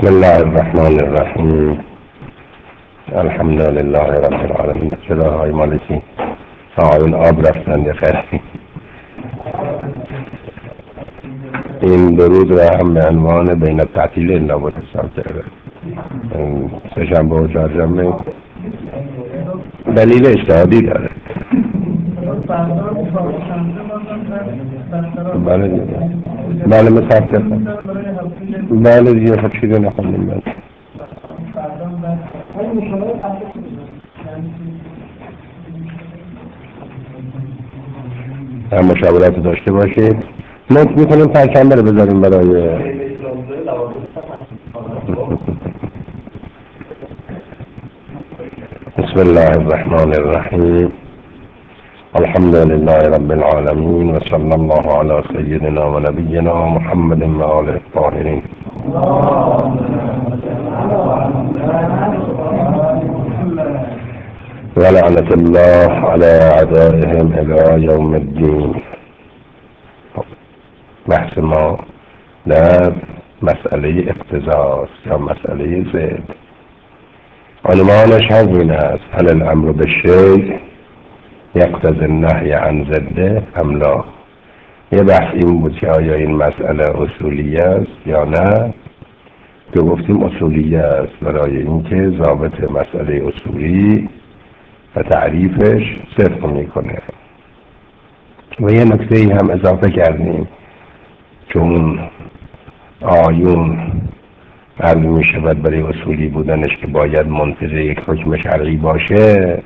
بسم الله الرحمن الرحیم. الحمد لله رب العالمین. صداهای مالکی آقایون آب رفتن یه خیلی این درود را هم به عنوان بین التعطیل الا متصل کرده. سه‌شنبه و چهارشنبه دلیل اجتهادی داره. بله دیگه، بله مثبت کردم، بله دیگه خب چیزی نخوندیم. بله هم مشاورت داشته باشید. ما میکنیم پرچنبه رو بذاریم برای بسم الله الرحمن الرحیم. الحمد لله رب العالمین و صلی الله علی سیدنا و نبینا محمد و آله الطاهرین. و لعنت الله علی اعدائهم الی یوم الدین. بحث ما در مسئله اقتضاست یا مسئله ضد. عنوانش همین است: هل الامر بالشیء یقتضی النهی عن ضده ام لا. یه بحث این بود که آیا این مسئله اصولی است یا نه، که گفتیم اصولی است برای اینکه ضابط مسئله اصولی و تعریفش صدق میکنه. و یه نکته ای هم اضافه کردیم، چون آیون عرض می شود برای اصولی بودنش که باید منتظر یک حکم شرعی باشه،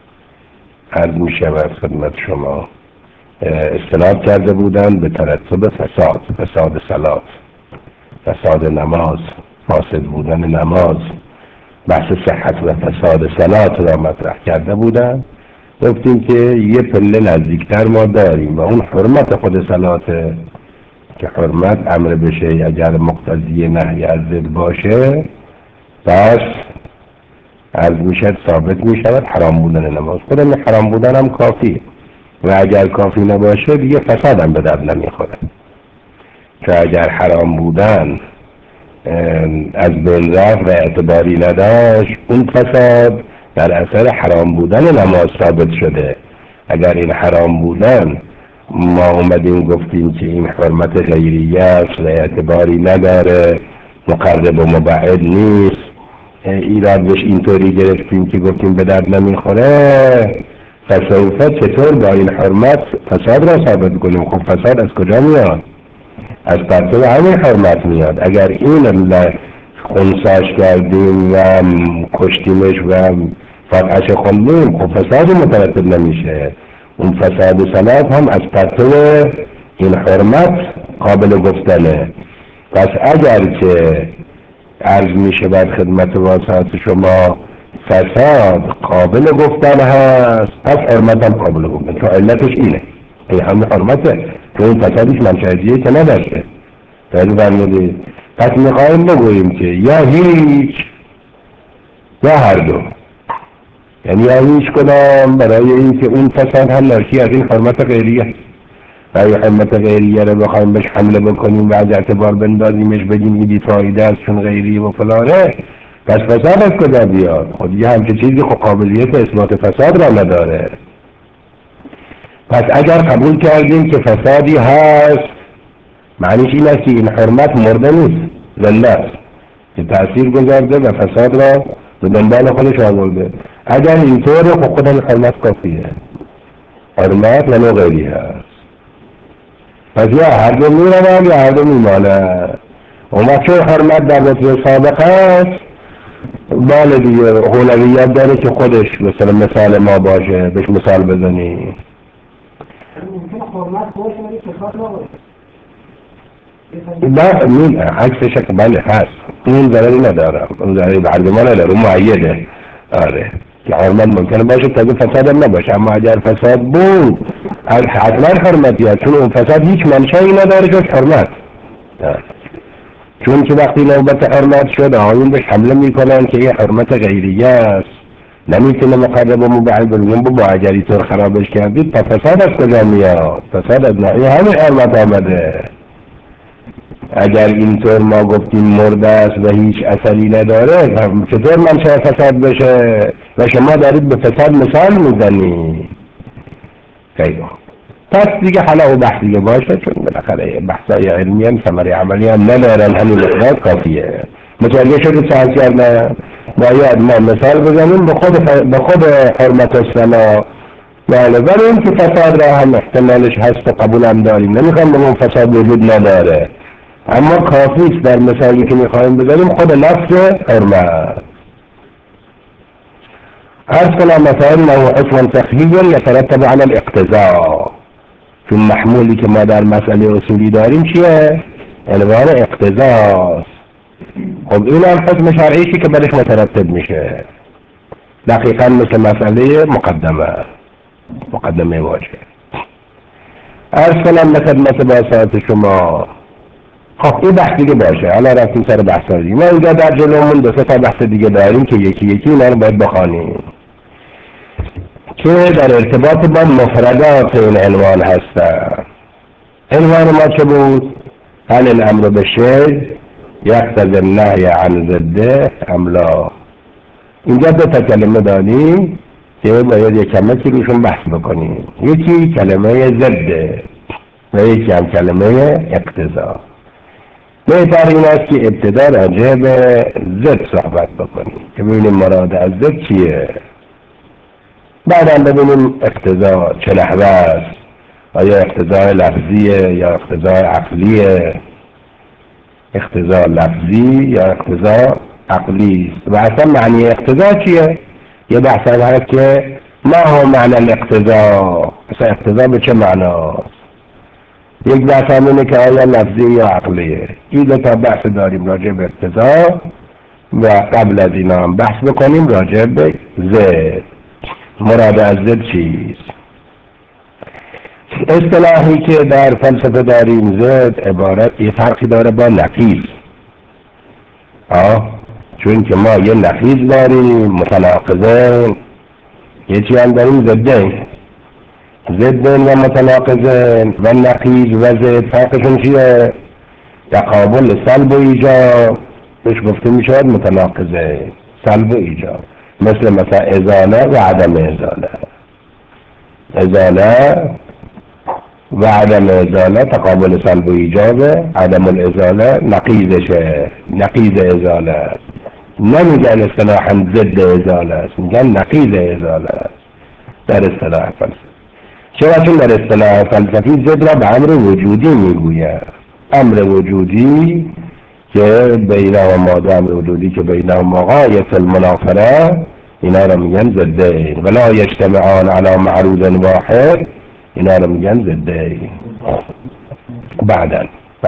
عرض می شود خدمت شما استناد کرده بودن به ترتب فساد صلات، فساد نماز، فاسد بودن نماز، بحث صحت و فساد صلات را مطرح کرده بودن. گفتیم که یه پله نزدیکتر ما داریم و اون حرمت خود صلاته، که حرمت امر بشه اگر مقتضی نهی از ضد باشه پس عرض میشد ثابت میشود حرام بودن نماز. خودم حرام بودن هم کافی، و اگر کافی نباشه دیگه فساد هم به درد نمیخوره، که اگر حرام بودن از بین رفت و اعتباری نداشت، اون فساد در اثر حرام بودن نماز ثابت شده. اگر این حرام بودن ما اومدیم گفتیم که این حرمت غیریه است و اعتباری نداره، مقرب و مبعد نیست، ایراد بهش اینطوری گرفتیم که گفتیم به درد نمیخوره، فسوفه چطور با این حرمت فساد را ثابت کنیم؟ خب فساد از کجا میاد؟ از پرتو همین حرمت میاد. اگر این خونساش کردیم و کشتیمش و فتحش خوندیم، خب فساد مترتب نمیشه. اون فساد صلات هم از پرتو این حرمت قابل گفتنه. پس اگر که عرض میشه بر خدمت واسط شما فساد قابل گفتن هست، پس حرمت هم قابل گفتن، چون علتش اینه، این همه حرمته، چون این فسادش منشأجیه که نداشته. پس میخوایم بگوییم که یا هیچ یا هر دو، یعنی هیچ کدام برای اینکه اون فساد هم ناشی از این حرمت غیریه. برای حرمت غیریه رو بخوایم بهش حمله بکنیم و از اعتبار بندازیمش بگیم این بی‌فایده است چون غیریه و فلانه، پس فساد از کجا بیاد؟ خود یه همچه چیزی خب قابلیت اثبات فساد را نداره. پس اگر قبول کردیم که فسادی هست، معنیش این است که این حرمت مرده نیست، زنده است، که تأثیر گذارده و فساد را به دنبال خودش آورده. اگر اینطور خب خود این حرمت کافیه، حرمت و نوع غیری هست. پس یا هر دو میروند یا هر دو میماند. اون وقت چون حرمت در رتبه سابق هست، بله دیگه اولویت داره که خودش مثال ما باشه، بهش مثال بزنی. نه عکسش که بله هست، اون ضرری نداره، اون ضرری به عرض ما نداره، اون معیده. آره که حرمت ممکنه باشه تازه فساد هم نباشه، اما اگر فساد بود حتما حرمتی هست، چون اون فساد هیچ منشایی نداره جز حرمت. چون که وقتی نوبت حرمت شد آیون بهش حمله میکنن که یه حرمت غیریه است، نمیتونه مقرب و مبعد بگیم با اگر اینطور خرابش کردید تا فساد از کجا میاد؟ فساد از نهی همین حرمت آمده. اگر اینطور ما گفتیم مرده است و هیچ اثری نداره، چطور منشأ فساد بشه و شما دارید به فساد مثال میزنید؟ خیلی پس دیگه حالا او بحث دیگه باشه، چون بالاخره بحثای علمی هم ثمره عملی هم ندارن، همین مقدار کافیه. متوجه شدید چند کردن؟ باید ما مثال بزنیم به خود حرمت الصلاة، بله، ولی این که فساد را هم احتمالش هست و قبول هم داریم، نمیخوام بگم فساد وجود نداره، اما کافیست در مثالی که میخوایم بزنیم خود لفظ حرمت. عرض کنم مثلا انه حكم فقهی یترتب على الاقتضاء، چون محمولی که ما در مسئله اصولی داریم چیه؟ عنوان اقتضاست. خب این هم حکم شرعیشی که برش مترتب میشه، دقیقا مثل مسئله مقدمه واجه. عرض کنم به خدمت باسط شما، خب این بحث دیگه باشه، حالا رفتیم سر بحث دیگه. ما اینجا در جلومون دو سه تا بحث دیگه داریم که یکی یکی اینا رو باید بخوانیم که در ارتباط با مفردات این عنوان هستن. عنوان ما چه بود؟ هل الامر بالشیء یقتضی النهی عن ضده ام لا؟ اینجا دو تا کلمه داریم که باید یک کمی روشون بحث بکنیم، یکی کلمه ضده و یکی هم کلمه اقتضا. بهتر این است که ابتدا راجع به ضد صحبت بکنیم که ببینیم مراد از ضد چیه، بعدم ببینیم اقتضا چه نحوه است، آیا اقتضا لفظیه یا اقتضا عقلیه، اقتضا لفظی یا اقتضا عقلی و اصلا معنی اقتضا چیه. یه بحث هست که ما هو معنی الاقتضا، اصلا اقتضا به چه معناست. یک بحث هم اینه که آیا لفظی یا عقلیه. این دو تا بحث داریم راجع به اقتضا و قبل از اینا هم بحث بکنیم راجع به ضد. مراد از ضد چیست؟ اصطلاحی که در فلسفه داریم ضد عبارت یه فرقی داره با نقیض. چون که ما یه نقیض داریم متناقضین، یه چی هم داریم ضدین و متناقضین و نقیض و ضد فرقشون چیه؟ تقابل سلب و ایجاب بهش گفته میشود متناقضین، سلب و ایجاب، مثلا ازاله و عدم ازاله. ازاله و عدم ازاله تقابل سلب و ایجابه، عدم الازاله نقیضشه، نقیض ازاله. نمیگن اصطلاحا ضد ازاله است، میگن نقیض ازاله است در اصطلاح فلسفی. چرا؟ چون در اصطلاح فلسفی ضد را به امر وجودی میگوید. امر وجودی که بینهما دو امر وجودی که بینهما غایة المنافره، اینا را میگن ضدین. ولا یجتمعان علی معروض واحد، اینا رو میگن ضدین. بعدن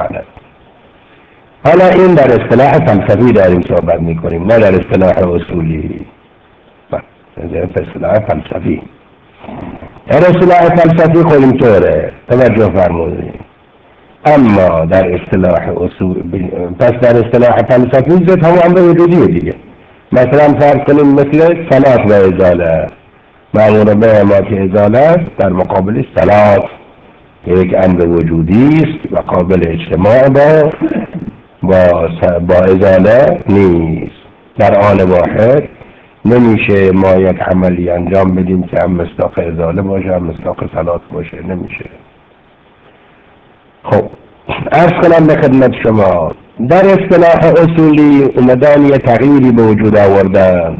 حالا این در اصطلاح فلسفی داریم صحبت میکنیم، نه در اصطلاح اصولی. در اصطلاح فلسفی، در اصطلاح فلسفی خود اینطوره، توجه فرمودید. اما در اصطلاح اصول، پس در اصطلاح فلسفی ضد هم امر وجودیه دیگه. مثلا فرض کنیم مثل صلات و ازاله، مأمور به ما که ازاله در مقابل صلات یک امر وجودی است و قابل اجتماع با ازاله نیست. در آن واحد نمیشه ما یک عملی انجام بدیم که هم مصداق ازاله باشه هم مصداق صلات باشه، نمیشه. خب عرض کنم به خدمت شما، در اصطلاح اصولی اومدن یه تغییری به وجود آوردن،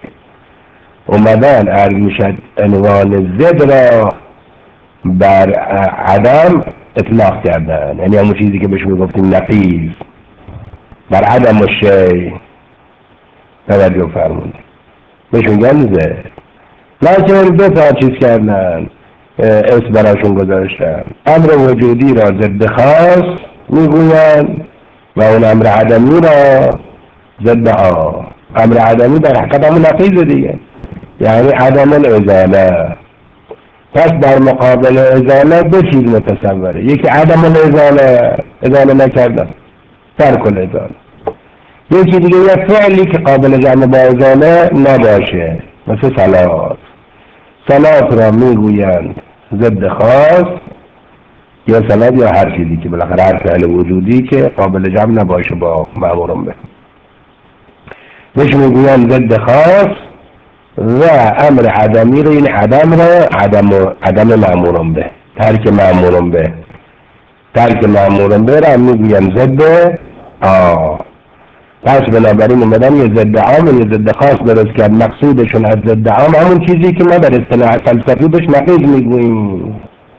اومدن عرض میشد عنوان ضد را بر عدم اطلاق کردن، یعنی همون چیزی که بهش میگفتیم نقیض، بر عدم الشیء. توجه فرمودید، بهش میگن ضد. لکن دو تا چیز کردن، اسم براشون گذاشتن. امر وجودی را ضد خاص میگوین و اون امر عدمی را ضد عام. امر عدمی در حقیقت همون نقیض دیگه، یعنی عدم الازاله. پس در مقابل ازاله دو چیز متصوره، یکی عدم الازاله، ازاله نکردن، ترک الازاله. یکی دیگه یه فعلی که قابل جمع با ازاله نباشه، مثل صلات. صلات را میگویند ضد خاص، یا سند یا هر چیزی که بالاخره هر فعل وجودی که قابل جمع نباشه با مأمور به. بهش میگوین ضد خاص و امر عدمی رو، این عدم رو عدم مأمور به، ترک مأمور به، ترک مأمور به رو میگوین ضد پس بنابراین اومدن یه ضد عام یه ضد خاص درست کرد. مقصودشون از ضد عام همون چیزی که ما در اصطلاح فلسفی بهش نقیض میگوییم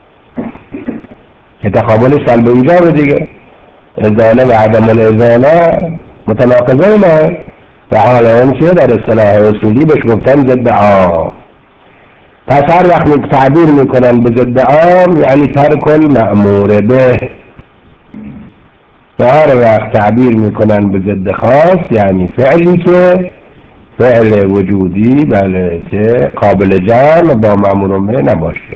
که تقابل سلب و ایجاب دیگه، ازاله و عدم الازاله متناقضه نه، و حالا اون چیه در اصطلاح اصولی بهش گفتن ضد عام. پس هر وقت تعبیر میکنن به ضد عام یعنی ترک المأمور به، و هر وقت تعبیر میکنن به ضد خاص یعنی فعلی که فعل وجودی بله که قابل جمع با مأمور به نباشه.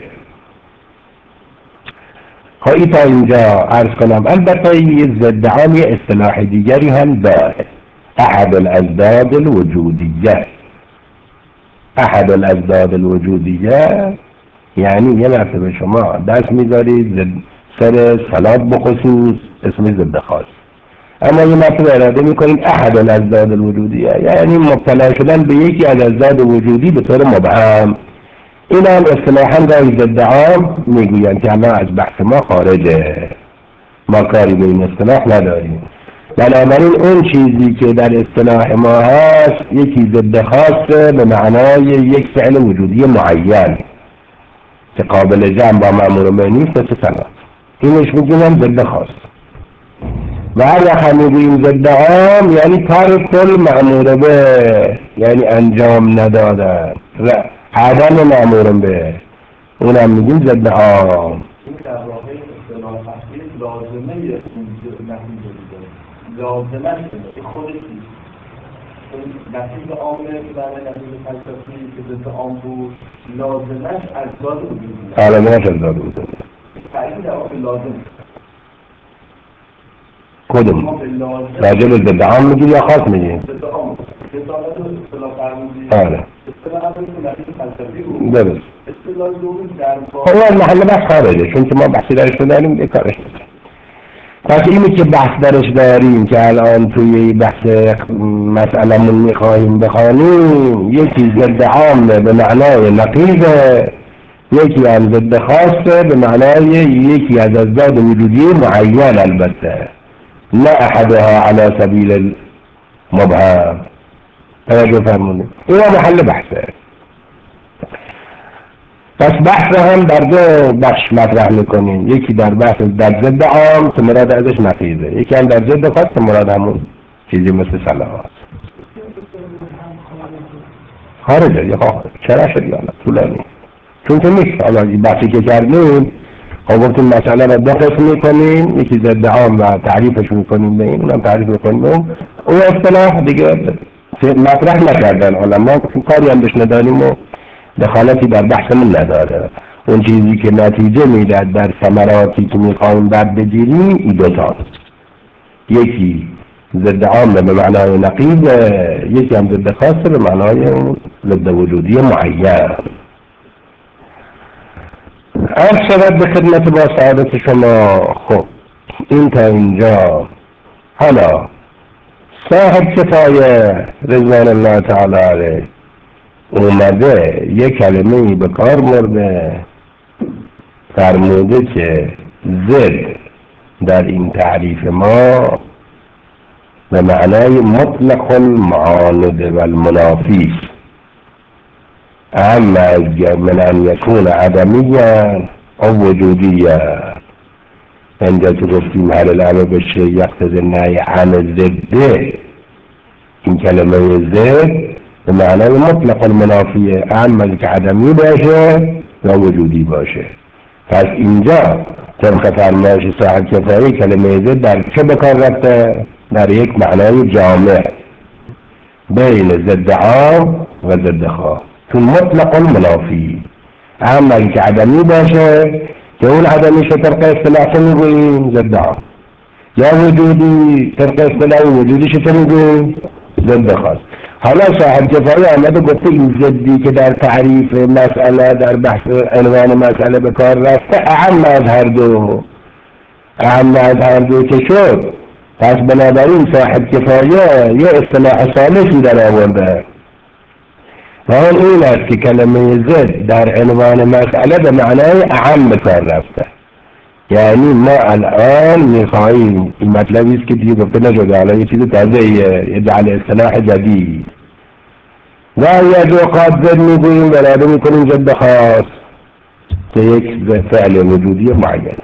خواهی تا اینجا عرض کنم. البته یه ضد عام یه اصطلاح دیگری هم داره، احد الازداد الوجودیه. احد الازداد الوجودیه یعنی یه مرتبه شما دست میذارید سر صلات بخصوص اسمش ضد خاص، اما یه مرتبه اراده میکنید احد الازداد الوجودیه یعنی مبتلا شدن به یکی از ازداد وجودی به طور مبهم. این هم اصطلاحاً در ضد عام میگویند که الان از بحث ما خارجه، ما کاری به این اصطلاح نداریم. بنابراین اون چیزی که در اصطلاح ما هست یکی ضد خاصه به معنای یک فعل وجودی معین که قابل جمع با مأمور به نیست، مثل صلات، اینش میگیم ضد خاص. و هر وقت میگوییم ضد عام یعنی ترک المأمور به، یعنی انجام ندادن عدم مأمور به، اونم میگیم ضد عام. در واقع اصطلاح تحقیق لازمه لازمه خودش نتیجه عامه که برای نتیجه فلسفی که ضد عام بود لازمش ازداد وجودی علامه‌اش ازداد وجودی تعریف در واقع لازم کدوم؟ راجع به ضد عام میگیم یا خاص میگیم؟ ضد عام رسالت و اصطلاح فرمودی آره اصطلاح اولی که نتیجه فلسفی بود درست. اصطلاح دومی در خب از محل بحث خارجه، چون که ما بحثی درش نداریم یه کارش نداریم. پس اینی که بحث درش داریم که الان توی بحث مسئله‌مون میخواهیم بخوانیم، یکی ضد عامه به معنای نقیضه، یکی هم ضد خاصه به معنای یکی از ازداد وجودی معین، البته نه احدها على سبیل المبهم. توجه فرمونید، این محل بحثه. پس بحث هم در دو بخش مطرح میکنیم، یکی در بحث در ضد عام که مراد ازش نقیضه، یکی هم در ضد خاص که مراد همون چیزی مثل صلوات خارجه. یا چرا شد یا طولانی چون که نیست. حالا بحثی که کردیم خب گفتیم مسئله را دو قسم میکنیم، یکی ضد عام و تعریفش میکنیم به این، اونم تعریف میکنیم به اون اصطلاح دیگه مطرح نکردن علما، کاری هم بهش نداریم و دخالتی در بحثمون نداره. اون چیزی که نتیجه میداد در ثمراتی که میخوایم بعد بگیریم این دوتاست، یکی ضد عام به معنای نقیض، یکی هم ضد خاص به معنای ضد وجودی معین. عرض شود به خدمت با سعادت شما. خب این تا اینجا. حالا صاحب کفایه رضوان الله تعالی علیه اومده یک کلمه‌ای به کار برده، فرموده که ضد در این تعریف ما به معنای مطلق المعاند و المنافی، اما من ان یکون عدمیا او وجودیا. اینجا که گفتیم هر الامر به شیء یقتضی النهی عن ضده، این کلمه ضد به معنای مطلق المنافیه، اما که عدمی باشه یا وجودی باشه. پس اینجا طبق فرمایش صاحب کفایه کلمه ضد در چه بکار رفته؟ در یک معنای جامع بین ضد عام و ضد خاص، چون مطلق المنافی، اما که عدمی باشه که اون عدمیش طبق اصطلاح میگوییم ضد عام، یا وجودی طبق اصطلاح وجودیش میگوییم ضد خاص. حالا صاحب کفایه آمده گفته این ضدی که در تعریف مسئله در بحث عنوان مسئله به کار رفته اعم از هر دو، اهم از هر دو که شد، پس بنابراین صاحب کفایه یه اصطلاح ثالثی در آورده و آن این است که کلمه زد در عنوان مسئله به معنای اعم به کار رفته. یعنی ما الان میخواهیم، این مطلبی است که دیگه گفته نشده، حالا یه چیز تازه یه جعل اصطلاح جدید، و از اوقات زد میگوییم اراده میکنیم زد خاص که یک فعل وجودی معین،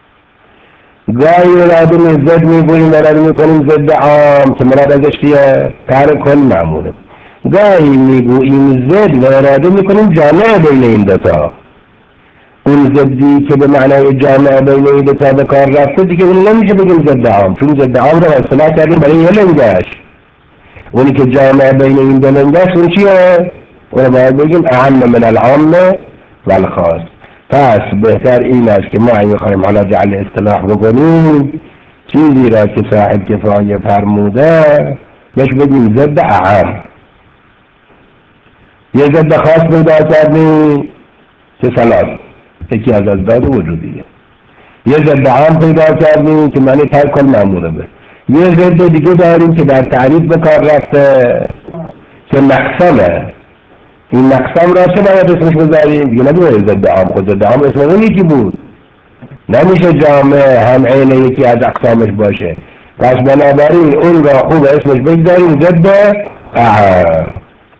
گاهی اراده زد میگوییم اراده میکنیم زد عام که مراد ازش چیه؟ کار کل معموله. گاهی میگوییم زد و اراده میکنیم جامعه بین این دوتا، اون زدی که به معنای جامعه بین این دوتا به کار رفته دیگه اون نمیشه بگیم زد عام، چون زد عام رو اصطلاح کردیم برای یه لنگش، اونی که جامعه بین این دو لنگش اون چیه؟ اون باید بگیم اعم من العام و الخاص. پس بهتر این است که ما اگه خواهیم حالا جعل اصطلاح بکنیم چیزی را که صاحب کفایه فرموده بهش بگیم زد اعم. یه زد خاص پیدا کردیم که سلام یکی از ازداد وجودیه، یه زد عام پیدا کردیم که معنی ترک المأمور به، یه زد دیگه داریم که در تعریف به کار رفته که مقسمه. این مقسم را چه باید اسمش بذاریم؟ دیگه نباید زد عام، خود زد عام اسم اون یکی بود، نمیشه جامعه هم عین یکی از اقسامش باشه. پس بنابراین اون را خوب اسمش بگذاریم زد اعم.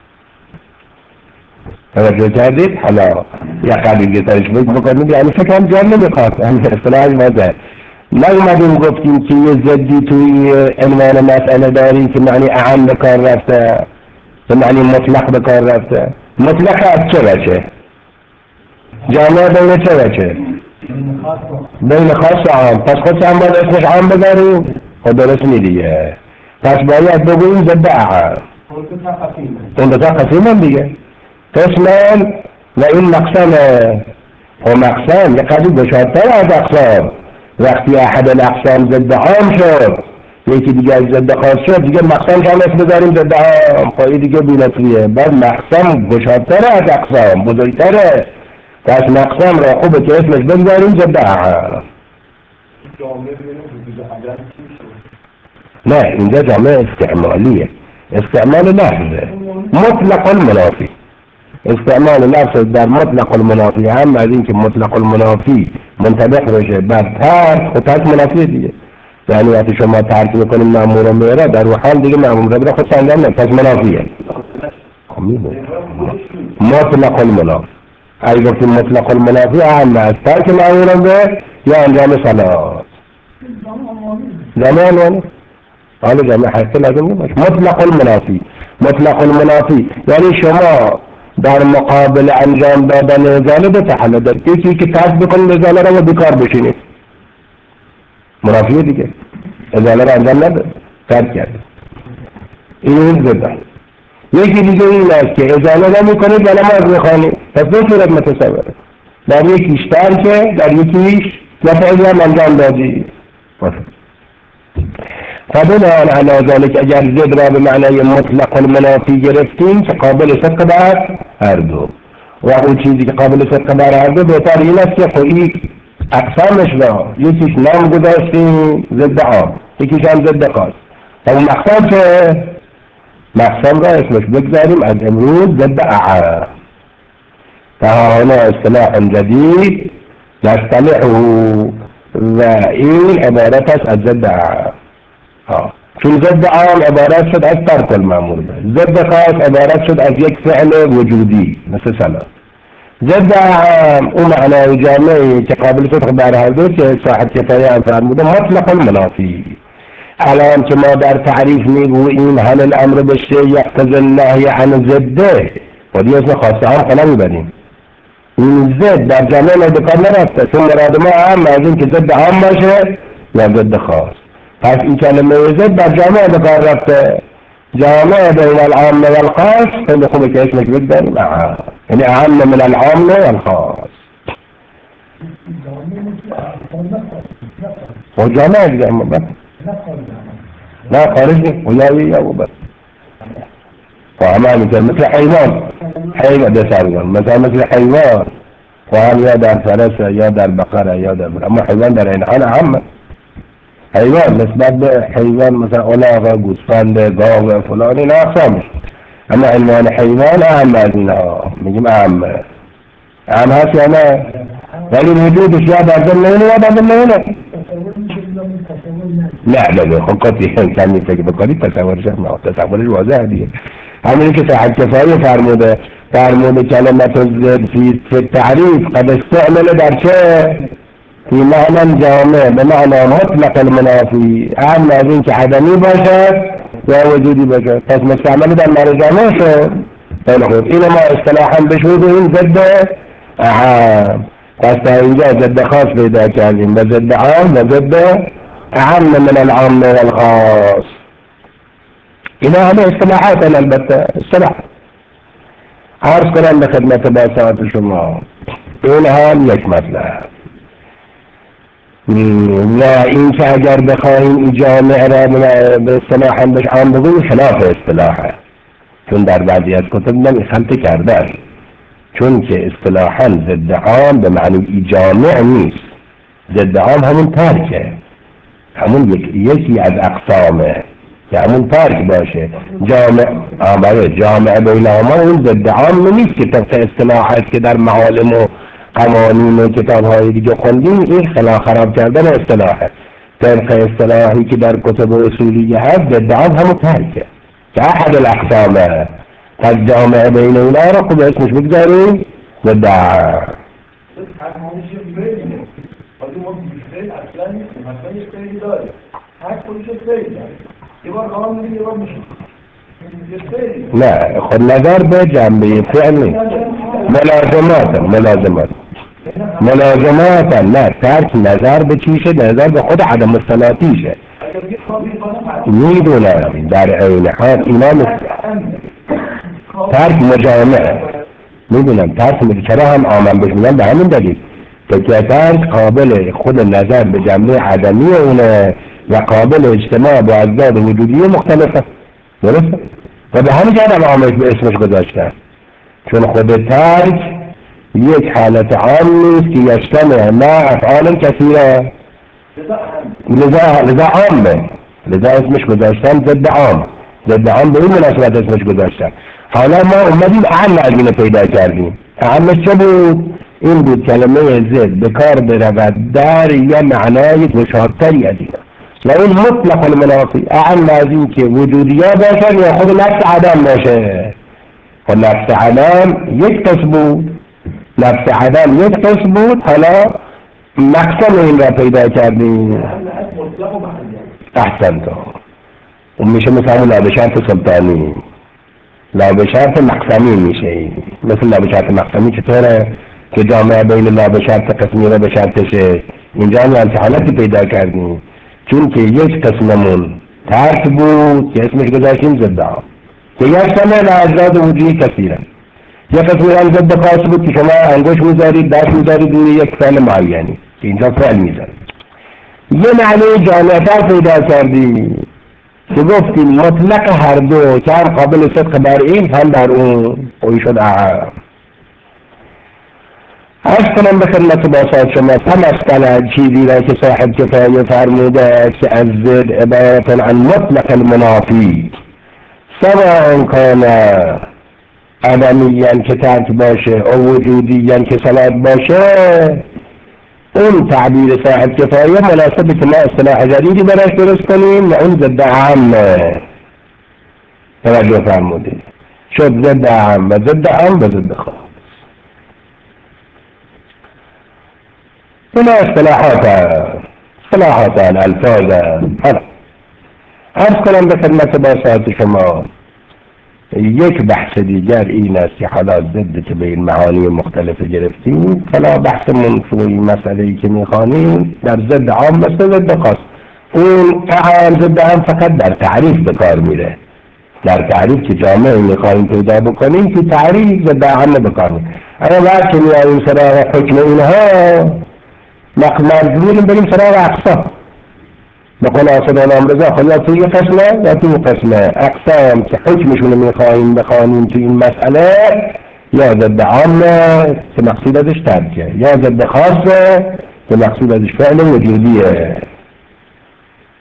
توجه کردید؟ حالا یه قبیل ترش بکنید، یعنی فکرم جان نمیخواد، اصطلاحی ماده نگمدیم گفتیم که یه زدی توی عنوان مسئله داریم که معنی اعم به کار رفته، به معنی مطلق به کار رفته. مطلق از چه وجه؟ جامعه بین چه وجه؟ بین خاص و عام. پس خاص هم باید اسمش عام بذاریم؟ خود درست نیدیه، پس باید بگوییم زد اعم. اون دو تا قسیم هم دیگه قسمان و این مقسمه، و مقسم یه قدیم بشارتر از اقسام. وقتی احد الاقسام زد عام شد یکی دیگه از زد خاص شد دیگه مقسم هم اسم بذاریم زد عام، خواهی دیگه بی‌نطفیه. بعد مقسم بشارتر از اقسام، بزرگتره، پس مقسم را خوبه که اسمش بذاریم زد عام. نه اینجا جامعه استعمالیه، استعمال لفظه مطلق المنافی، استعمال لفظ در مطلق المنافی. هم از این که مطلق المنافی منطبق بشه بر ترک، خود ترک منافیه دیگه، یعنی وقتی شما ترک میکنیم مأمور میره در روح حال دیگه مأمور میره خود سنگم نه، پس منافیه. مطلق المنافی اگه گفتیم مطلق المنافی هم از ترک مأمور میره یا انجام صلات جامعه انوانه، حالا جامعه حقیقی لازم نباشه. مطلق المنافی، مطلق المنافی یعنی شما در مقابل انجام دادن ازاله دو تا حل دارید، یکی که ترک بکنید ازاله را و بیکار بشینید، منافیه دیگه، ازاله را انجام نده ترک کرده، این زده. یکی دیگه این است که ازاله نمیکنید و نماز میخوانید، پس دو صورت متصوره، در یکیش ترکه، در یکیش نفعی هم انجام دادی. فبناء على ذلك اگر زد را به معنای مطلق المنافی گرفتیم که قابل صدق بر هر دو، و اون چیزی که قابل صدق بر هر دو بهتر این است که خودی اقسامش را یکیش نام گذاشتیم زد عام، یکیش هم زد خاص، و اون مقسم که مقسم را اسمش بگذاریم از امروز زد اعم. فهنا اصطلاح جدید نستمعه و این عبارت است از زد اعم. چون زد عام عبارت شد از ترک المأمور به، زد خاص عبارت شد از یک فعل وجودی مثل صلاة. زد عام اون معنای جامعی که قابل صدق بر هر دو که صاحب کفایه هم فرموده مطلق المنافی. الان که ما در تعریف میگوییم هل الامر بالشیء یقتضی النهی عن ضده و دیگه اسم خاص عام خلا میبریم، این زد در جامعه ما بکار نرفته، چون مراد ما عام از این که زد عام باشه یا زد خاص. پس این کلمه زد در جامعه بکار رفته، جامعه بین العام و الخاص، خیلی خوبه که اسمش بگذاریم اعم، یعنی اعم من العام و الخاص. و جامعه دیگه اما بس نه خارج نیست و یاوی یا بس و همه مثل حیوان، حیوان ده سرگان مثل حیوان و هم یا در فرس یا در بقره یا در اما حیوان در این حال اعم حیوان نسبت به حیوان مثلا الاغ، گوسفند، گاو، فلان اینا اقسامش، اما عنوان حیوان اهم از اینها، میگیم اهم هست یا نه؟ ولی وجودش یا در ضمن اینه یا در ضمن اینه. نه خب کتی کمی فکر بکنید تصورش تصورش واضح دیگه. همینی که صاحب کفایه فرموده کلمت زد فی تعریف قد استعمل در چه؟ فی معنی جامع به معنی مطلق المنافی، اهم از این که عدمی باشد یا وجودی باشد، پس مستعمل در معنی جامع شد. خیلی خوب، اینو ما اصطلاحا بشود این ضد اهم، پس تا اینجا ضد خاص پیدا کردیم و ضد عام و ضد اهم من العام والخاص. اینا همه اصطلاحات البته اصطلاح. عرض کنم به خدمت باسات شما این هم یک مطلب. نه این که اگر بخواهیم این جامعه را به اصطلاح هم بهش عام بگویم خلاف اصطلاحه، چون در بعضی از کتب نمی خلط کردن، چون که اصطلاحاً ضد عام به معنی جامع نیست. ضد عام همون ترکه، همون یکی از اقسامه که همون ترک باشه. جامع بینهما اون ضد عام نیست که طبق اصطلاحات که در معالم و قوانین و کتاب‌های دیگه خوندیم، این خراب کردن اصطلاحه. طبق اصطلاحی که در کتب اصولیه هست ضد عام همون ترکه که احد الاقسامه. پس جامع بین اونا رو خوب اسمش بگذاریم ضد عام. نه خود نظر به جنبه فعل نیست، ملازمات نه، ترک نظر به چیشه، نظر به خود عدم الصلاتیشه. میدونم در عین حال اینا ترک مجامعه، میدونم ترک چرا هم آمن بشمیدن به همین دلیل که ترک قابل خود نظر به جنبه عدمی اونه و قابل اجتماع با اجزاد وجودی مختلفه، درسته؟ و به همین جهت آمنش به اسمش گذاشتن، چون خود ترک یک حالت عام نیست که یجتمع مع افعال کثیره، لذا عامه، لذا اسمش گذاشتن ضد عام. ضد عام به این مناسبت اسمش گذاشتن. حالا ما اومدیم اهم از اینو پیدا کردیم. اهمش چه بود؟ این بود کلمه ضد به کار برود در یه معنای گشادتری از اینا و این مطلق المنافی، اهم از این که وجودیا باشن یا خود نفس عدم باشه. خود نفس عدم یک قسم بود، نفس عدم یک قسم بود، حالا مقسم این را پیدا کردیم. احسن تو اون میشه مثل لابشرط سلطانی، لابشرط مقسمی میشه این. مثل لابشرط مقسمی چطوره که جامعه بین لابشرط قسمی را به شرطشه، اینجا هم حالتی پیدا کردیم چون که یک قسممون ترک بود که اسمش گذاشتیم ضد عام که یک سمه و اجزاد وجودی کثیره، یک قسمی هم ضد خاص بود که شما انگوش میذارید دست میذارید روی یک فعل معینی که اینجا فعل میذارید. یه معنی جامعه پیدا کردیم که گفتیم مطلق هر دو که هم قابل صدق بر این هم بر اون اوی شد اعام. عرض کنم به خدمت باسات شما فمثلا چیزی را که صاحب کفایه فرموده که از ضد عبارت عن مطلق المنافی سواء کان عدمیاً که ترک باشه او وجودیاً که صلات باشه، اون تعبیر صاحب کفایه مناسبه که ما اصطلاح جدیدی براش درست کنیم و اون ضد عام توجه فرمودید، شد ضد عام و ضد عام و ضد خاص. اینا اصطلاحات الفاظ. حالا عرض کنم به خدمت باسات شما یک بحث دیگر این است که حالا ضد که به این معانی مختلف گرفتیم، حالا بحث منفوی مسئله‌ای که میخوانیم در ضد عام مثل ضد خاص. اون عام ضد عام فقط در تعریف به کار میره، در تعریف که جامعه میخواییم پیدا بکنیم که تعریف ضد عام به کار میره. اما وقت که میاییم سراغ حکم اینها مجبوریم بریم سراغ اقسام. بقول آسدان امرزا خلا توی قسمه یا توی قسمه اقسام که حکمشون میخواییم بخوانیم توی این مسئله، یا ضد عامه که مقصود ازش ترکه، یا ضد خاصه که مقصود ازش فعل وجودیه.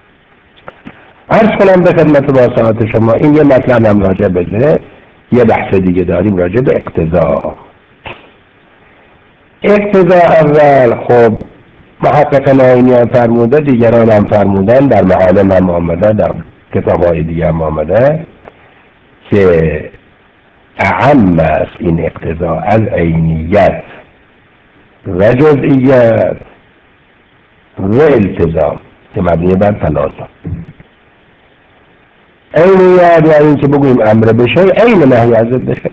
عرض کنم به خدمت واسعات شما این یه مطلب هم راجع بده، یه بحث دیگه داریم راجع به اقتضا. اقتضا اول خب محقق ناینی هم فرموده، دیگران هم فرمودن، در معالم هم آمده، در کتاب‌های دیگه هم آمده که اعم است این اقتضا از عینیت و جزئیت و التزام که مبنی بر تلازم. عینیت و این که بگویم امر بشه عین نهی از بشه،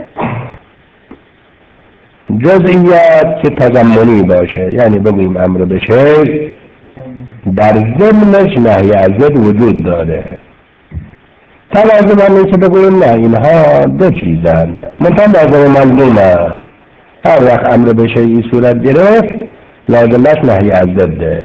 جزئیات که تضمنی باشه یعنی بگویم امر بشه در ضمنش نهی از وجود داره. تلازم هم که بگویم نه اینها دو چیزن، مثلا لازم ملزوم است. هر وقت امر بشه این صورت گرفت لازمش نهی از ضده،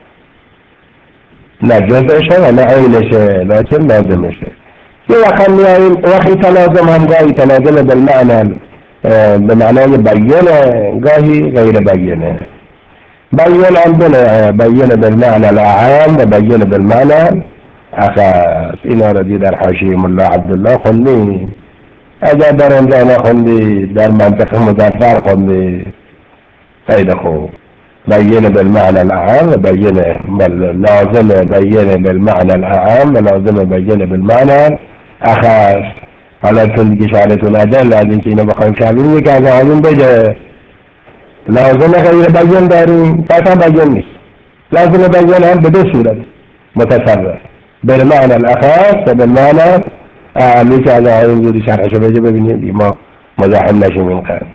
نه جزءشه و نه عینشه لیکن لازمشه. یه وقت میاییم وقتی تلازم هم گاهی تلازم بالمعنی به معنای بیانه، گاهی غیر بیانه. بیان هم دونه، بیان بالمعنی الاعام و بیان بالمعنی اخص. اینا را در حاشیه ملا عبدالله خوندی، اگر در اونجا نخوندی در منطقه مظفر خوندی خیلی خوب. بیان بالمعنی الاعام و بیان لازم بیان بالمعنی الاعام و لازم بیان بالمعنی اخص. حالا چون دیگه شهرتون عدل از اینکه اینو بخوایم شهرین یک از آنون بگه لازم غیر بیان داریم، پس بیان نیست. لازم بیان هم به دو صورت متصرف، بالمعنی الاخص و بالمعنی اعمی که از آنون بودی شرحشو بگه ببینید ما مزاحم نشیم این قرد.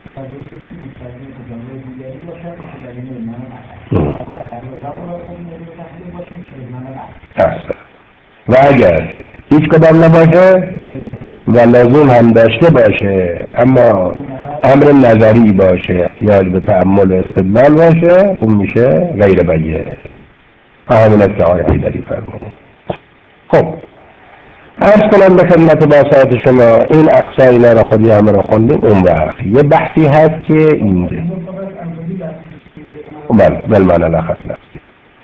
و اگر هیچ کدام نباشه و لازم هم داشته باشه اما امر نظری باشه یا به تأمل استدلال باشه اون میشه غیر بیه. همین است که آقای حیدری فرمودن. خب عرض کنم به خدمت باسط شما این اقصا اینا را خودی همه را خوندیم. اون وقت یه بحثی هست که اینجا بالمعنی الاخص نفسی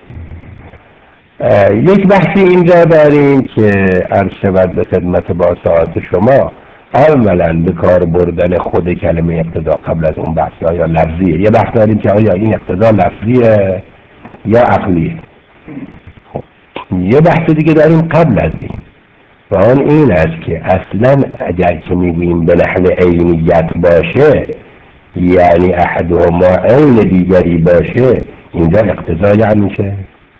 یک بحثی اینجا داریم که عرض شود به خدمت باسط شما. اولا به کار بردن خود کلمه اقتضا قبل از اون بحث آیا لفظیه. یه بحث داریم که آیا این اقتضا لفظیه یا عقلیه. خب یه بحث دیگه داریم قبل از این و آن این است که اصلا اگر که میگوییم به نحو عینیت باشه یعنی احدهما عین دیگری باشه اینجا اقتضا یعنی میشه.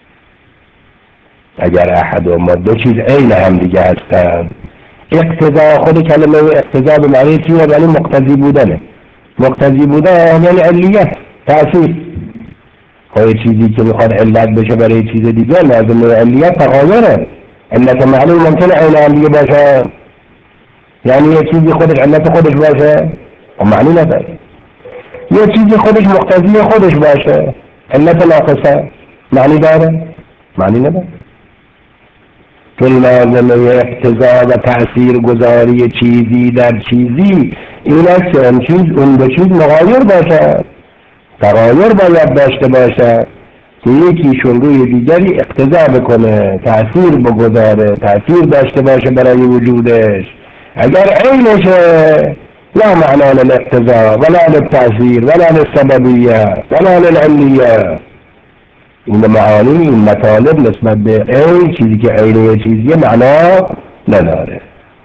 اگر احدهما دو چیز عین هم دیگه هستن، اقتضا خود کلمه اقتضا به معنی چیه؟ یعنی مقتضی بودنه. مقتضی بودن یعنی علیت، تأثیر. خود چیزی که میخواد علت بشه برای چیز دیگه لازم علیت تغایره. علت معنی ممکنه عین هم دیگه باشه، یعنی یه چیزی خودش علت خودش باشه و معنی نداره. یه چیزی خودش مقتضی خودش باشه علت ناقصه معنی داره؟ معنی نداره. چون لازمه اقتضا و تأثیر گذاری چیزی در چیزی این است که اون دو چیز مغایر باشه، تغایر باید داشته باشه که یکیشون روی دیگری اقتضا بکنه، تأثیر بگذاره، تأثیر داشته باشه برای وجودش. اگر عینشه لا معنی للاقتضا ولا للتأثیر ولا للسببیه ولا للعلیه. این معانی این مطالب نسبت به این چیزی که عینه چیزیه معنا نداره.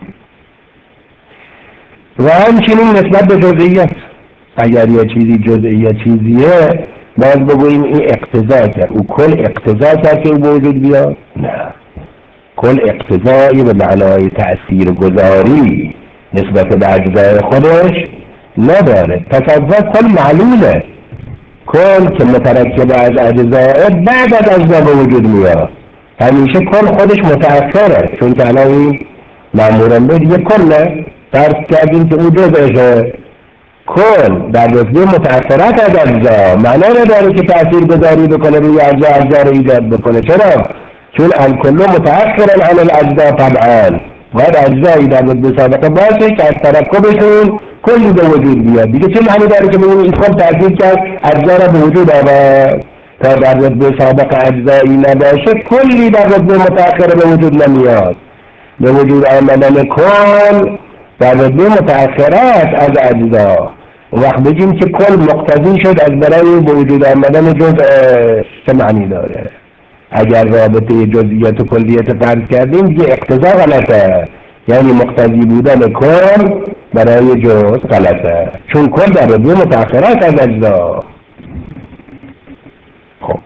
و همچنین نسبت به جزئیت اگر یه چیزی جزئیه چیزیه باز بگوییم این اقتضا کرد، او کل اقتضا کرد که او به وجود بیاد؟ نه، کل اقتضایی به معنای تأثیر گذاری نسبت به اجزای خودش نداره. تصور کل معلومه، کل که مترکب از اجزای بعد از اجزا به وجود میاد. همیشه کل خودش متأثره، چون که الان این معمولا به دیگه کله فرض کردیم که او جزشه. کل در جزوی متأثرات از اجزا معنا نداره که تأثیر گذاری بکنه روی اجزا رو ایجاد بکنه. چرا؟ چون الکل متأثر عن الاجزا طبعا. باید اجزایی در مد سابقه باشه که از ترکبشون کلی به وجود بیاد. دیگه چه معنی داره که بگیم این خود تأثیر کرد اجزا را به وجود آورد؟ تا در رتبه سابق اجزایی نباشه کلی در رتبه متأخره به وجود نمیاد. به وجود آمدن کل در رتبه متأخره است از اجزا. وقت بگیم که کل مقتضی شد از برای به وجود آمدن جزء، چه معنی داره؟ اگر رابطه جزئیت و کلیت فرض کردیم دیگه اقتضا غلطه، یعنی مقتضی بودن کل برای جزء غلطه، چون کل در رتبه متأخره است از اجزا. خب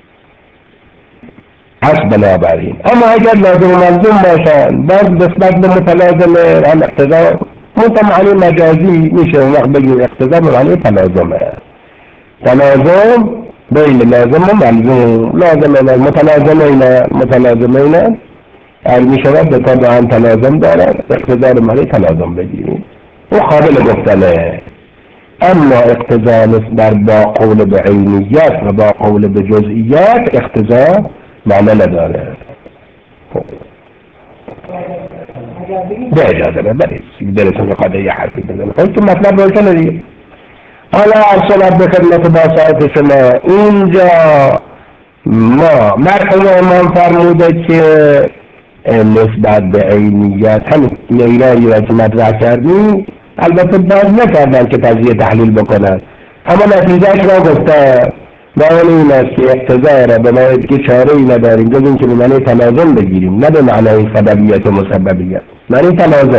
پس بنابراین اما اگر لازم و ملزوم باشن باز نسبت به متلازمه هم اقتضا معنی مجازی میشه. وقت بگیم اقتضا به معنی تلازمه، تلازم بین لازم و ملزوم. لازمه متلازمه اگر می شود به تا هم تلازم دارد، اقتضا به معنی تلازم بگیریم و قابل گفتنه. اما اقتضا نسبت با قول به عینیت و با قول به جزئیات اقتضا معنی نداره. به اجازه ببرید درستون قضیه حرفی بزنه خود تو مطلب روشنه دیگه. حالا ارسلت به خدمت باساعت شما اینجا ما مرحوم امام فرموده که نسبت به عینیت همین ایرانی را که مطرح کردیم البته باز نکردن که تجزیه تحلیل بکنن، اما نتیجهش را گفته و این است که اقتضا را به معنی که چاره ای نداریم جز این که به معنی تلازم بگیریم، نه به معنی سببیت و مسببیت. معنی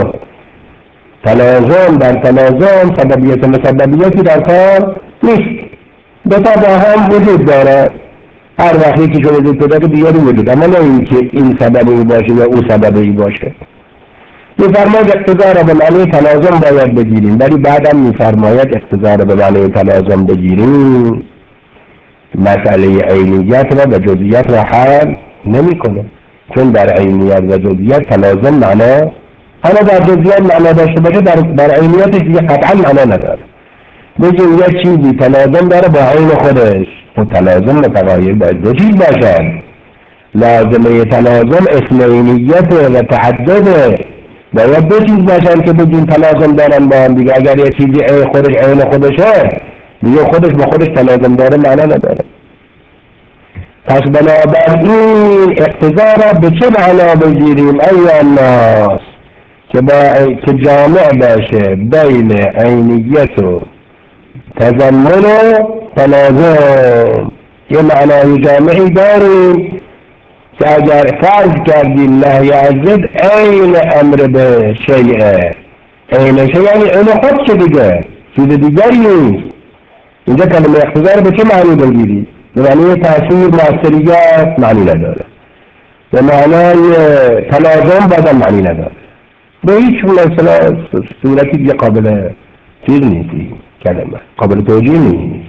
تلازم در تلازم سببیت و مسببیتی در کار نیست، دو تا با هم وجود داره. هر وقتی که شما وجود پیدا که دیگری وجود، اما نه این که این سببی باشه یا او سببی باشه. میفرماید اقتضا را به معنی تلازم باید بگیریم، ولی بعدم میفرماید اقتضا را به معنی تلازم بگیریم مسئله عینیت را و جزئیات را حل نمی‌کنه، چون در عینیت و جزئیات تلازم معنا، حالا در جزئیات معنا داشته باشه در عینیتش دیگه قطعا معنا نداره. بگیم یک چیزی تلازم داره با عین خودش، و تلازم متغایر باید دو چیز باشد. لازمه تلازم اثنینیت و تعدده، باید دو چیز باشن که بگیم تلازم دارن با هم دیگه. اگر یک چیزی عین خودشه دیگه خودش با خودش تلازم داره معنا نداره. پس بنابراین اقتضا را به چه معنا بگیریم ایها الناس؟ که جامع باشه بین عینیت و تضمن و تلازم. یه معنای جامعی داریم که اگر فرض کردیم نهی از ضد عین امر به شیء، عین شیء یعنی عین خود چه دیگه، چیز دیگری نیست. اینجا کلمه اقتضا رو به چه معنی بگیری؟ به معنی تأثیر مؤثریت معنی نداره، به معنای تلازم بازم معنی نداره، به هیچ مثلا صورتی دیگه قابل چیز نیستی، کلمه قابل توجیه نیست.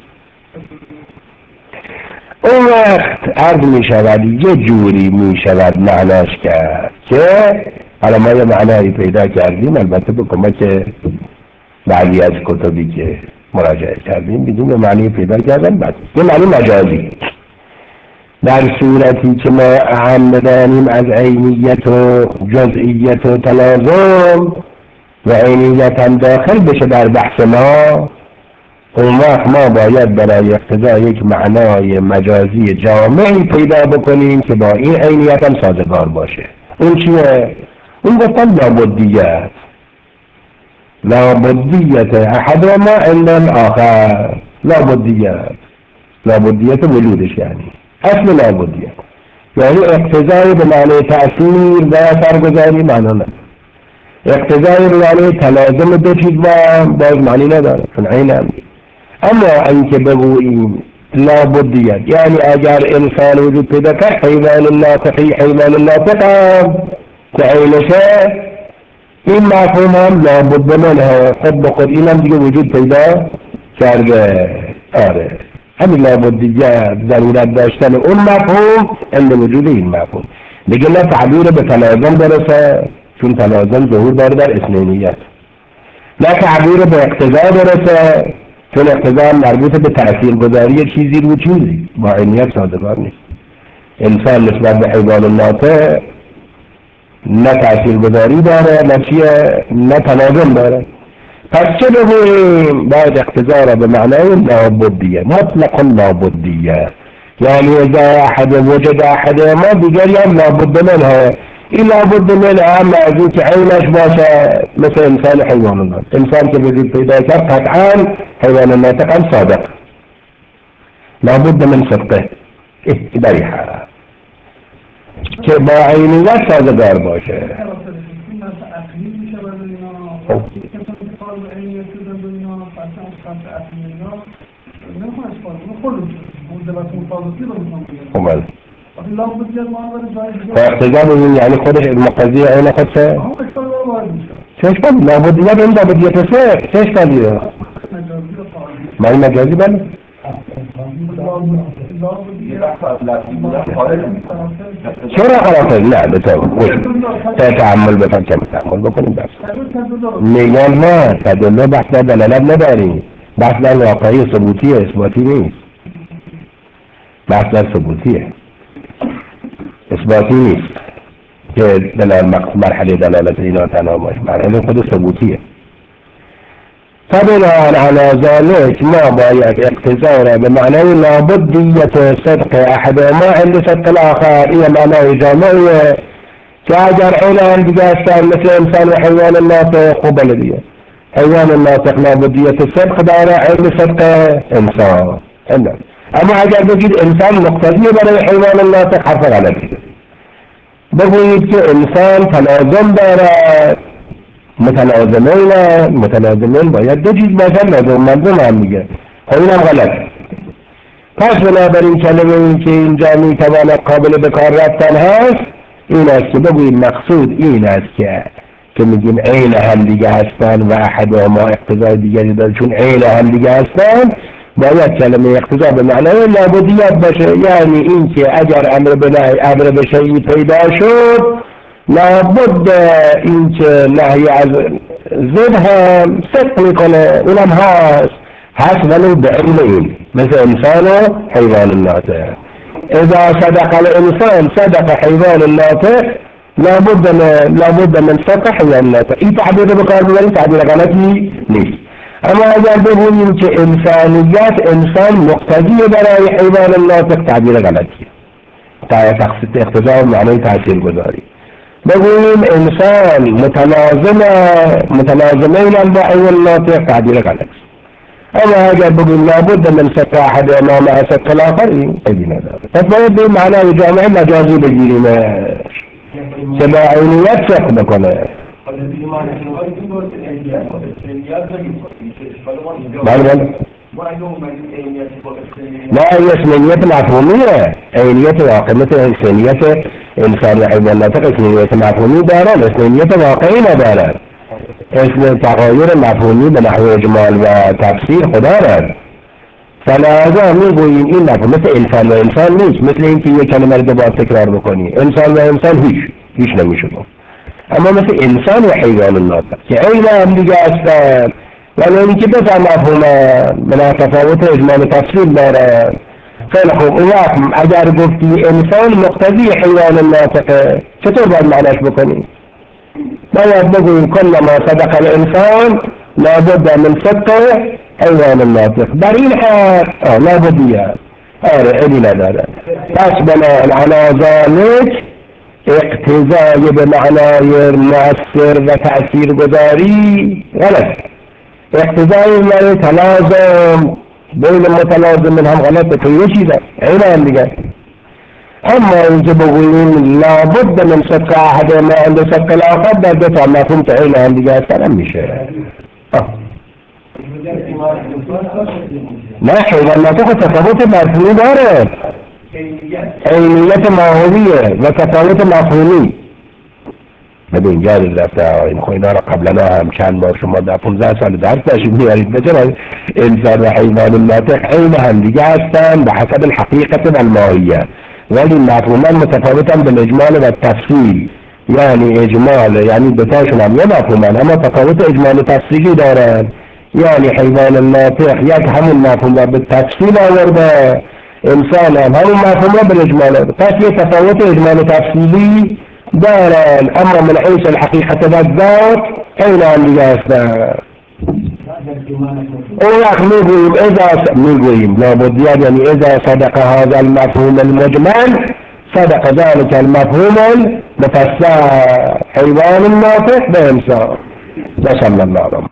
اون وقت عرض می شود یه جوری می شود معناش کرد که حالا ما یه معنایی پیدا کردیم، البته به کمک بعضی از کتبی که مراجعه کردیم بدون معنی پیدا کردن، بس یه معنی مجازی. در صورتی که ما اهم بدانیم از عینیت و جزئیت و تلازم و عینیت هم داخل بشه در بحث ما، اون وقت ما باید برای اقتضا یک معنای مجازی جامعی پیدا بکنیم که با این عینیت هم سازگار باشه. اون چیه؟ اون گفتن لابدیت احدهما الا الاخر. لابدیت ولودش یعنی اصل لابدیت، یعنی اقتضای به معنی تأثیر و سرگذاری معنا نداره. اقتضای به معنی تلازم دو چیز باز معنی نداره، چون عین هم. اما اینکه بگوییم لابدیت یعنی اگر انسان وجود پیدا کرد حیوان الناطق که عینشه، این مفهوم هم لابد منه خود به خود این هم دیگه وجود پیدا کرده. آره همین لابدیت ضرورت داشتن اون مفهوم عند وجود این مفهوم. دیگه نه تعبیر به تلازم برسه، چون تلازم ظهور داره در اثنینیت، نه تعبیر به اقتضا برسه، چون اقتضا مربوط به تأثیر گذاری چیزی رو چیزی، با عینیت سازگار نیست. انسان نسبت به حیوان الناطق نه تأثیر گذاری داره، نه تلازم داره. پس چه بگوییم؟ باید اقتضا را به معنای لابدیه، مطلق لابدیه، يعني إذا أحد وجد أحدهما بقرية لابد منها، لابد منها معزوك عينش باشا مثل إنسان حيوان الناطق. إنسان كبير في ذلك قطعان حيوان الناطق عن صادق، لابد من صدقه بريحة با عينيات صادقار باشا. فاحتجاب يعني خودش المقضية عين خدشه شاش قد لابد يد عنده بدي يتساق شاش قد ما هي مجازي بل شرع خلاص لا بتقول تتعمل بفكر تعمل بكل بس ميجان ما تدل بحث دلالات نداري بحث دلالة واقعية ثبوتية إثباتي ليس بحث دلالة ثبوتية إثباتي ليس دلالة مرحلة دلالة إناتنا ومش مرحلة قد ثبوتية. فبناء على ذلك ما بايك اقتزاره بمعنى لابد صدق أحدهما عند صدق الآخر. هي معنى جامعية كأجر عينان بجاسان مثل إنسان وحيوان الناطق وبلدية. حيوان الناطق لابد الصدق داره عند صدق إنسان. أما أجر بجد إنسان مقتضي بل الحيوان الناطق حرف على كده بقول إنسان تلازم داره متلازمين باید دو چیز باشن لازممندون هم میگه اینم غلط. پس بنابراین کلمه این که اینجا میتواند قابل بکار رفتن هست این است که بگوییم مقصود این است که میگیم عین هم دیگه هستن و احدهما اقتضای دیگری داره چون عین هم دیگه هستن باید کلمه اقتضا به معنای لابدیت باشه. یعنی این که اگر امر به شیئی پیدا شد لابد این که نهی از ضد هم صدق میکنه اونم هست ولو بعلم این مثل انسان و حیوان الناطق. اذا صدق الانسان صدق حیوان الناطق لابد من صدق حیوان الناطق. این تعبیر بکار ببریم تعبیر غلطی نیست. اما اگر بگوییم که انسانیت انسان مقتضی برای حیوان الناطق تعبیر غلطیه. تقصید اقتضا معنی تاثیر گذاری. بقولیم انسان متلازمين با حیوان الناطق تعبیر غلط. اما اگر بقول لابد من صدق احدهما مع صدق الاخر این نداره. پس باید به معنای جامعه مجازی بگیریم که عینیت صدق بکنه. بله لا هي اسمية مفهومية عينية واقع مثل اسمية انسان وحيوان الناطق اسمية مفهومية دارن اسمية واقعي ندارن اسم تغایر مفهومی به نحو اجمال و تفسیر خدا دارن. فلازم میگوییم این مفهوم مثل انسان و انسان نیست. مثل این که یک کلمه رو دوباره تکرار بکنی انسان و انسان هیچ نمیشه. اما مثل انسان و حیوان الناطق که عین هم دیگه هستن ولی اینکه بفهم مفهومه بنا تفاوت اجمال و تفصیل داره. خیلی خوب اون وقت اگر گفتی انسان مقتضی حیوان الناطقه چطور باید معناش بکنی؟ باید بگویم کل ما صدق الانسان لابد من صدق حیوان الناطق. در این حال لابدیه علی نداره. پس بنا على ذلك اقتضای به معنای مؤثر و تأثیر گذاری غلط. اقتضای معنی تلازم بین متلازم من هم غلطه که یه چیزه عین هم دیگه. اما اینکه بگوییم لابد من صدق احدهما عند صدق الاخر در دو تا مفهوم که عین هم دیگه هستن میشه. نه حیوان الناطق تفاوت مفهومی داره. عینیت ماهویه و تفاوت مفهومی. ببین جاری رفته این اینا را قبلنا هم چند بار شما در 15 سال درس داشتید میارید بچه انسان و حیوان الناطق عین هم دیگه هستن به حسب الحقیقت و الماهیه ولی مفهوما متفاوتن بالاجمال و تفصیل. یعنی اجمال یعنی دوتاشون هم یه مفهومن اما تفاوت اجمال و تفصیلی دارن. یعنی حیوان الناطق یک همون مفهوم را به تفصیل آورده انسان هم همون مفهوم را به اجمال. پس یه تفاوت اجمال و تفصیلی دارن اما من حيث الحقيقة بالذات عين هم دیگه هستن. اون وقت میگوییم لابدیت یعنی اذا صدق هذا المفهوم المجمل صدق ذلك المفهوم المفسر حيوان الناطق بإنسان. وصلى الله عليه وسلم.